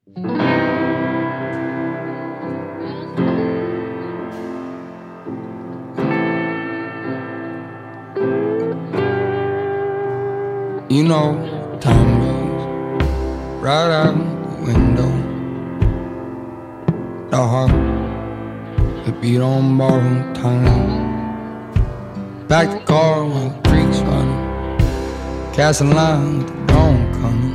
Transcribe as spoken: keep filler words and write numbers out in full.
You know, time goes right out the window. The heart that beat on borrowed time. Back the car with the creeks running, casting line with the dawn coming.